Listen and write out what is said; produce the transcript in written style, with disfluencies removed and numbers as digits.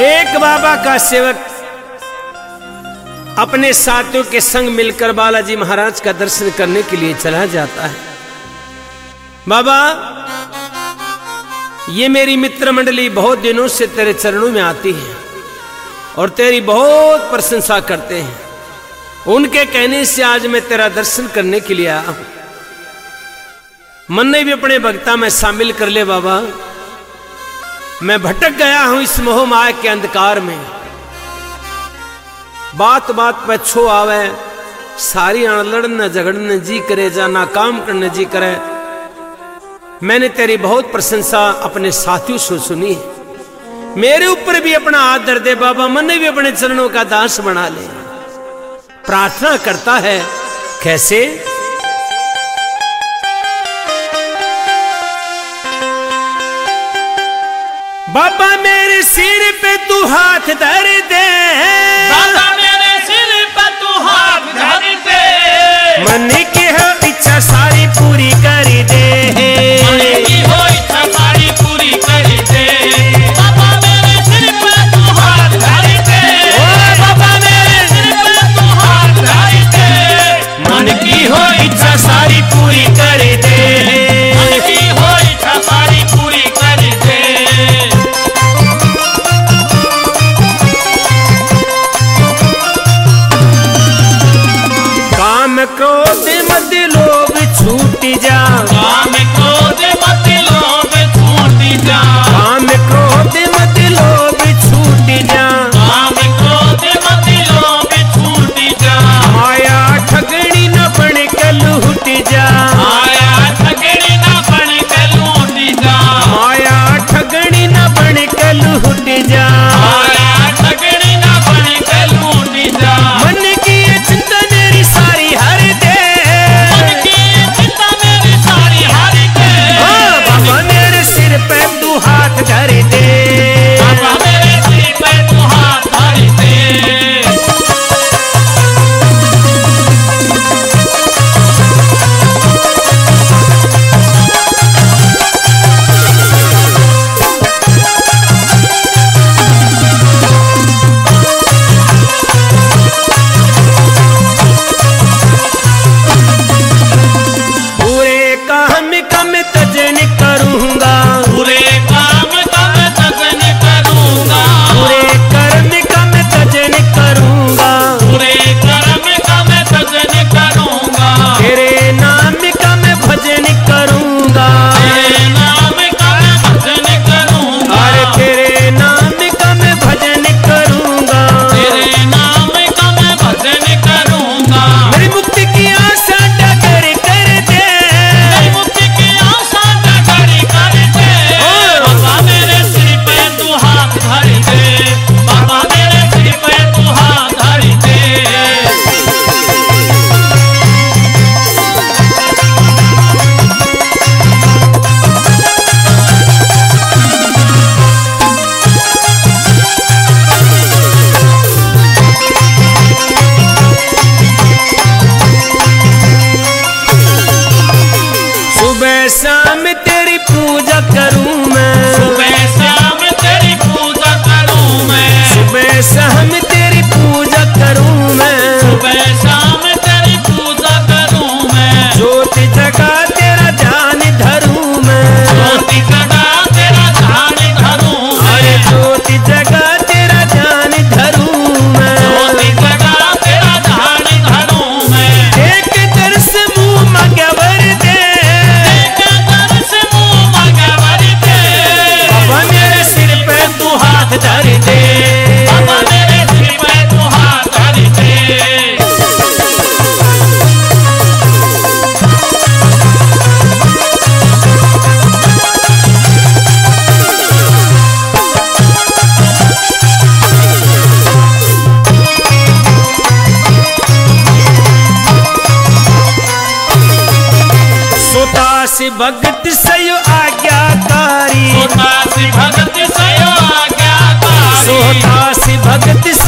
एक बाबा का सेवक अपने साथियों के संग मिलकर बालाजी महाराज का दर्शन करने के लिए चला जाता है। बाबा, ये मेरी मित्र मंडली बहुत दिनों से तेरे चरणों में आती है और तेरी बहुत प्रशंसा करते हैं। उनके कहने से आज मैं तेरा दर्शन करने के लिए आया हूं। मन ने भी अपने भक्ता में शामिल कर ले बाबा। मैं भटक गया हूं इस मोह माया के अंधकार में। बात बात पे छो आवे, सारी लड़ने झगड़ने जी करे, जाना काम करने जी करे। मैंने तेरी बहुत प्रशंसा अपने साथियों से सुनी है। मेरे ऊपर भी अपना हाथ धर दे बाबा, मन ने भी अपने चरणों का दास बना ले। प्रार्थना करता है कैसे? बाबा मेरे सिर पे तू हाथ धर दे, बाबा मेरे सिर पे तू हाथ धर दे। मन की हो इच्छा सारी पूरी कर दे, मन की हो इच्छा सारी पूरी कर दे। बाबा मेरे सिर पे तू हाथ धर दे, ओ बाबा मेरे सिर पे तू हाथ धर दे। मन की हो इच्छा सारी पूरी कर दे। मन की हो इच्छा सारी पूरी कर दे। काम क्रोध मत लोभ छूट जा, काम क्रोध मत लोभ छूट जा, काम क्रोध मत लोभ छूट जा। काम क्रोध मत लोभ छूट जा। माया ठगड़ी न बन के लूट जा, माया ठगड़ी ना बन के लूट जा। माया ठगड़ी न बन के लूट जा। माया ठगड़ी ना बन के लूट जा। मन की ये चिंता मेरी सारी हर दे, मन की चिंता मेरी सारी हर दे। ओ बाबा मेरे सिर पे तू हाथ धर दे। बाबा मेरे सिर पे तू हाथ धर दे। पूरे काम कम तजन करूंगा, पूरे काम का मैं तजन करूंगा। पूरे कर्म कम तजन करूंगा। पूरे कर्म का मैं तजन करूंगा। तेरे नाम का मैं भजन करूंगा। तेरे नाम का मैं भजन करूंगा। अरे तेरे नाम का मैं भजन करूंगा। तेरे नाम का मैं भजन करूंगा। मेरी मुक्ति की आशा डगर कर दे, मेरी मुक्ति की आशा डगर कर दे। बाबा मेरे सिर पे तू हाथ धर दे। बाबा मेरे सिर पे तू हाथ धर दे। सुबह शाम तेरी पूजा करूं मैं। सुबह शाम तेरी पूजा करूं मैं। सुबह शाम तेरी पूजा करूं मैं। सुबह शाम तेरी पूजा करूं मैं। ज्योति जगा तेरा ध्यान धरूं मैं। ज्योति जगा तेरा ध्यान धरूं अरे मैं। ज्योति जगा तेरा ध्यान धरूं मैं। ज्योति जगा तेरा ध्यान धरूं मैं। एक दर्श मुंह मांगे वर दे, एक दर्श मुंह मांगे वर दे। बाबा मेरे सिर पे तू हाथ धर दे। बाबा मेरे सिर पे तू हाथ धर दे। सोतास भगत सयो आज्ञाकारी, सोतासी भगत सयो आज्ञाकारी। सोतास भगत